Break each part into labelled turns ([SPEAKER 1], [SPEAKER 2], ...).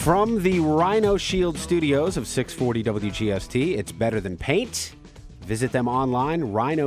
[SPEAKER 1] From the Rhino Shield studios of 640 WGST, it's better than paint. Visit them online,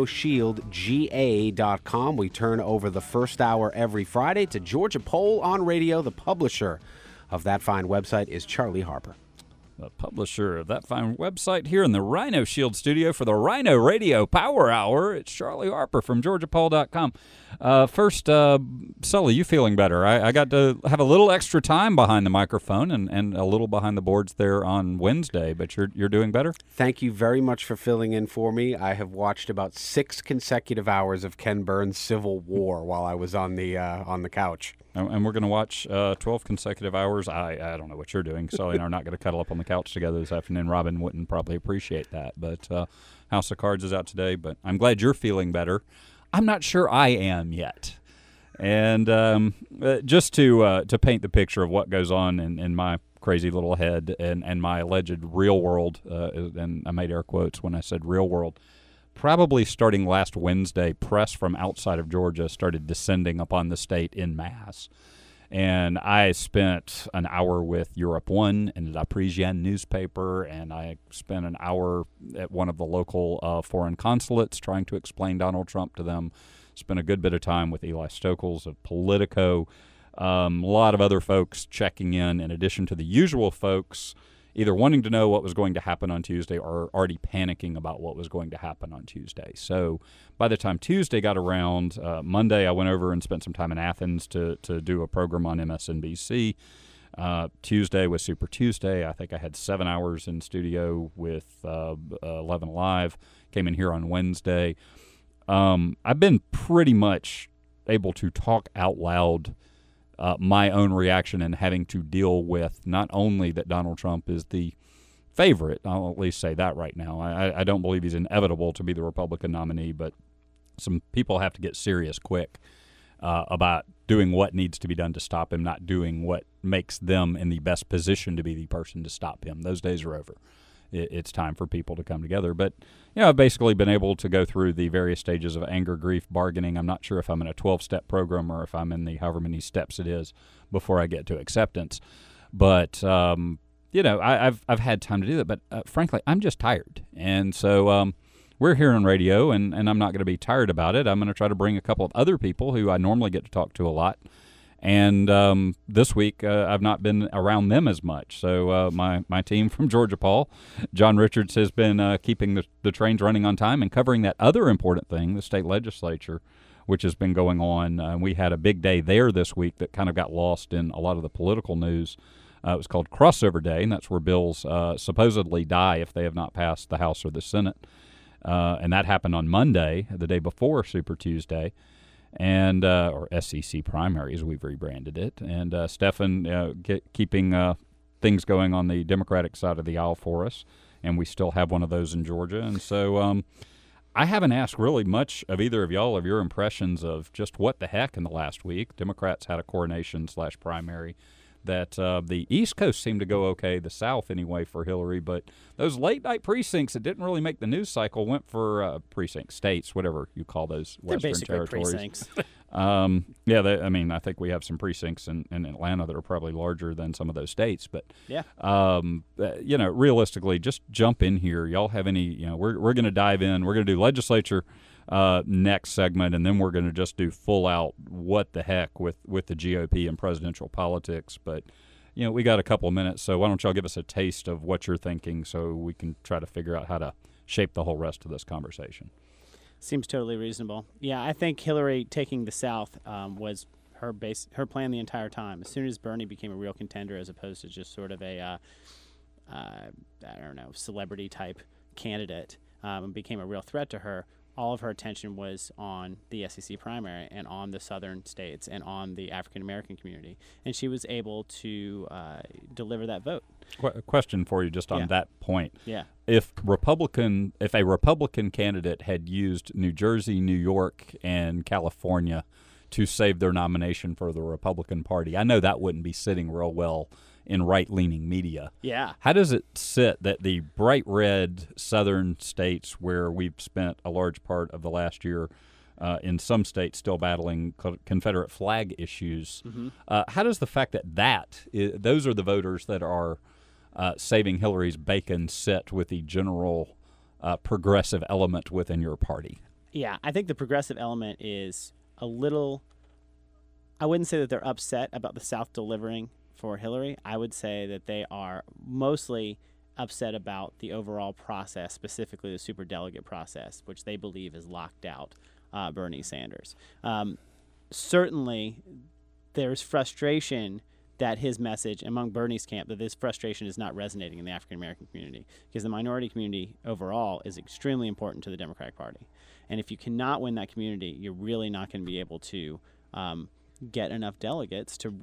[SPEAKER 1] rhinoshieldga.com. We turn over the first hour every Friday to Georgia Poll on radio. The publisher of that fine website is Charlie Harper.
[SPEAKER 2] The publisher of that fine website here in the Rhino Shield studio for the Rhino Radio Power Hour. It's Charlie Harper from GeorgiaPoll.com. First, Sully, you feeling better? I got to have a little extra time behind the microphone and a little behind the boards there on Wednesday, but you're doing better?
[SPEAKER 1] Thank you very much for filling in for me. I have watched about 6 consecutive hours of Ken Burns' Civil War while I was on the couch.
[SPEAKER 2] And we're going to watch 12 consecutive hours. I don't know what you're doing. Sully and I are not going to cuddle up on the couch together this afternoon. Robin wouldn't probably appreciate that. But House of Cards is out today. But I'm glad you're feeling better. I'm not sure I am yet. And just to paint the picture of what goes on in my crazy little head and my alleged real world, and I made air quotes when I said real world, probably starting last Wednesday, press from outside of Georgia started descending upon the state en masse. And I spent an hour with Europe One and La Parisienne newspaper, and I spent an hour at one of the local foreign consulates trying to explain Donald Trump to them. Spent a good bit of time with Eli Stokols of Politico. A lot of other folks checking in addition to the usual folks either wanting to know what was going to happen on Tuesday or already panicking about what was going to happen on Tuesday. So by the time Tuesday got around, Monday I went over and spent some time in Athens to do a program on MSNBC. Tuesday was Super Tuesday. I think I had 7 hours in studio with 11 Alive. Came in here on Wednesday. I've been pretty much able to talk out loud my own reaction and having to deal with not only that Donald Trump is the favorite, I'll at least say that right now. I don't believe he's inevitable to be the Republican nominee, but some people have to get serious quick about doing what needs to be done to stop him, not doing what makes them in the best position to be the person to stop him. Those days are over. It's time for people to come together. But, I've basically been able to go through the various stages of anger, grief, bargaining. I'm not sure if I'm in a 12-step program or if I'm in the however many steps it is before I get to acceptance. But, I've had time to do that. But, frankly, I'm just tired. And so we're here on radio, and I'm not going to be tired about it. I'm going to try to bring a couple of other people who I normally get to talk to a lot. And this week, I've not been around them as much. So my team from Georgia Poll, John Richards, has been keeping the trains running on time and covering that other important thing, the state legislature, which has been going on. We had a big day there this week that kind of got lost in a lot of the political news. It was called Crossover Day, and that's where bills supposedly die if they have not passed the House or the Senate. And that happened on Monday, the day before Super Tuesday. And or SEC primaries, we've rebranded it. And Stephan keeping things going on the Democratic side of the aisle for us, and we still have one of those in Georgia. And so I haven't asked really much of either of y'all of your impressions of just what the heck in the last week. Democrats had a coronation/primary that the East Coast seemed to go okay, the South anyway for Hillary, but those late-night precincts that didn't really make the news cycle went for precinct states, whatever you call those Western territories.
[SPEAKER 3] Precincts.
[SPEAKER 2] I think we have some precincts in Atlanta that are probably larger than some of those states, but
[SPEAKER 3] yeah.
[SPEAKER 2] Realistically, just jump in here. Y'all have any? We're going to dive in. We're going to do legislature next segment, and then we're going to just do full out what the heck with the GOP and presidential politics. But we got a couple of minutes, so why don't y'all give us a taste of what you're thinking, so we can try to figure out how to shape the whole rest of this conversation.
[SPEAKER 3] Seems totally reasonable. Yeah, I think Hillary taking the South was her plan the entire time. As soon as Bernie became a real contender, as opposed to just sort of a celebrity type candidate, and became a real threat to her, all of her attention was on the SEC primary and on the southern states and on the African-American community. And she was able to deliver that vote.
[SPEAKER 2] Question for you just on that point.
[SPEAKER 3] Yeah.
[SPEAKER 2] If a Republican candidate had used New Jersey, New York, and California to save their nomination for the Republican Party, I know that wouldn't be sitting real well in right-leaning media.
[SPEAKER 3] Yeah.
[SPEAKER 2] How does it sit that the bright red southern states where we've spent a large part of the last year in some states still battling Confederate flag issues. How does the fact that those are the voters that are saving Hillary's bacon sit with the general progressive element within your party?
[SPEAKER 3] Yeah, I think the progressive element is a little, I wouldn't say that they're upset about the South delivering for Hillary. I would say that they are mostly upset about the overall process, specifically the superdelegate process, which they believe has locked out Bernie Sanders. Certainly, there's frustration that his message among Bernie's camp, that this frustration is not resonating in the African American community, because the minority community overall is extremely important to the Democratic Party. And if you cannot win that community, you're really not going to be able to get enough delegates to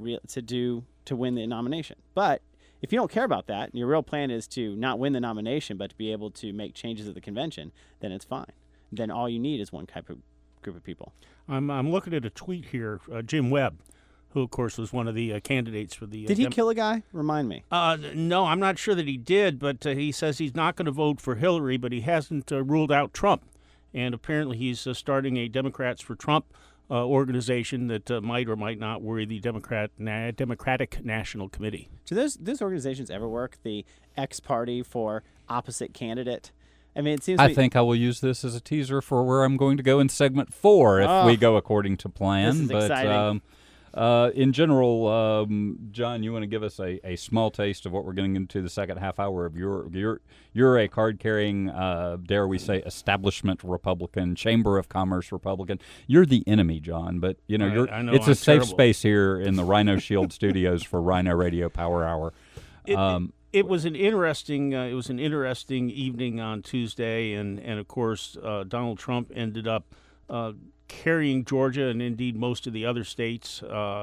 [SPEAKER 3] win the nomination. But if you don't care about that, and your real plan is to not win the nomination, but to be able to make changes at the convention, then it's fine. Then all you need is one type of group of people.
[SPEAKER 4] I'm looking at a tweet here. Jim Webb, who, of course, was one of the candidates for the...
[SPEAKER 3] Did he kill a guy? Remind me.
[SPEAKER 4] No, I'm not sure that he did, but he says he's not going to vote for Hillary, but he hasn't ruled out Trump. And apparently he's starting a Democrats for Trump organization that might or might not worry the Democratic National Committee.
[SPEAKER 3] Do those organizations ever work? The X Party for Opposite Candidate? I mean, it seems.
[SPEAKER 2] I think I will use this as a teaser for where I'm going to go in segment 4 if we go according to plan.
[SPEAKER 3] This is exciting.
[SPEAKER 2] In general, John, you want to give us a small taste of what we're getting into the second half hour of you're a card-carrying, dare we say, establishment Republican, Chamber of Commerce Republican. You're the enemy, John, but I know it's a safe space here in the Rhino Shield studios for Rhino Radio Power Hour.
[SPEAKER 4] It was an interesting evening on Tuesday, and of course Donald Trump ended up carrying Georgia and indeed most of the other states.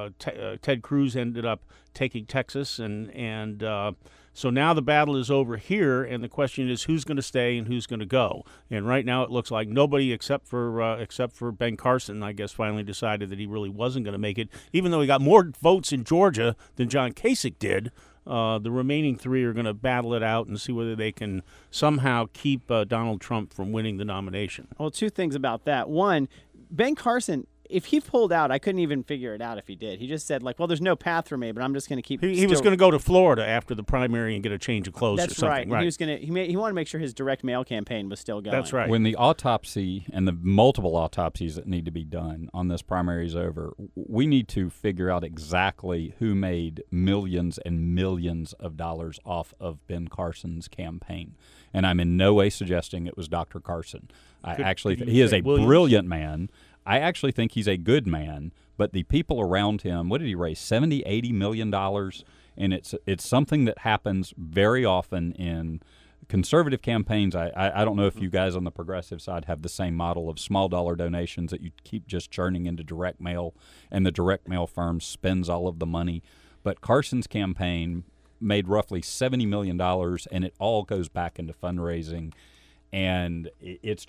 [SPEAKER 4] Ted Cruz ended up taking Texas, and so now the battle is over here, and the question is who's going to stay and who's going to go. And right now it looks like nobody except for Ben Carson, I guess, finally decided that he really wasn't going to make it, even though he got more votes in Georgia than John Kasich did. The remaining 3 are going to battle it out and see whether they can somehow keep Donald Trump from winning the nomination.
[SPEAKER 3] Well, 2 things about that. One, Ben Carson, if he pulled out, I couldn't even figure it out if he did. He just said, well, there's no path for me, but I'm just going to keep...
[SPEAKER 4] He was going to go to Florida after the primary and get a change of clothes or something.
[SPEAKER 3] That's right. He was going to. He wanted to make sure his direct mail campaign was still going.
[SPEAKER 4] That's right.
[SPEAKER 2] When the autopsy and the multiple autopsies that need to be done on this primary is over, we need to figure out exactly who made millions and millions of dollars off of Ben Carson's campaign. And I'm in no way suggesting it was Dr. Carson. He is a brilliant man. I actually think he's a good man, but the people around him, what did he raise, $70, $80 million? And it's something that happens very often in conservative campaigns. I don't know if you guys on the progressive side have the same model of small dollar donations that you keep just churning into direct mail, and the direct mail firm spends all of the money. But Carson's campaign made roughly $70 million, and it all goes back into fundraising. And it's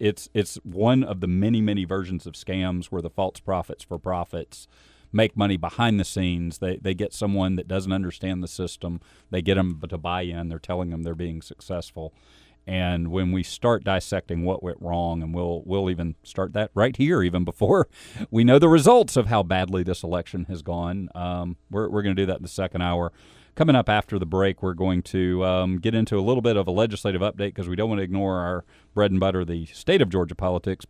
[SPEAKER 2] one of the many, many versions of scams where the false prophets for profits make money behind the scenes. They get someone that doesn't understand the system. They get them to buy in. They're telling them they're being successful. And when we start dissecting what went wrong, and we'll even start that right here, even before we know the results of how badly this election has gone, we're going to do that in the second hour. Coming up after the break, we're going to get into a little bit of a legislative update because we don't want to ignore our bread and butter, the state of Georgia politics.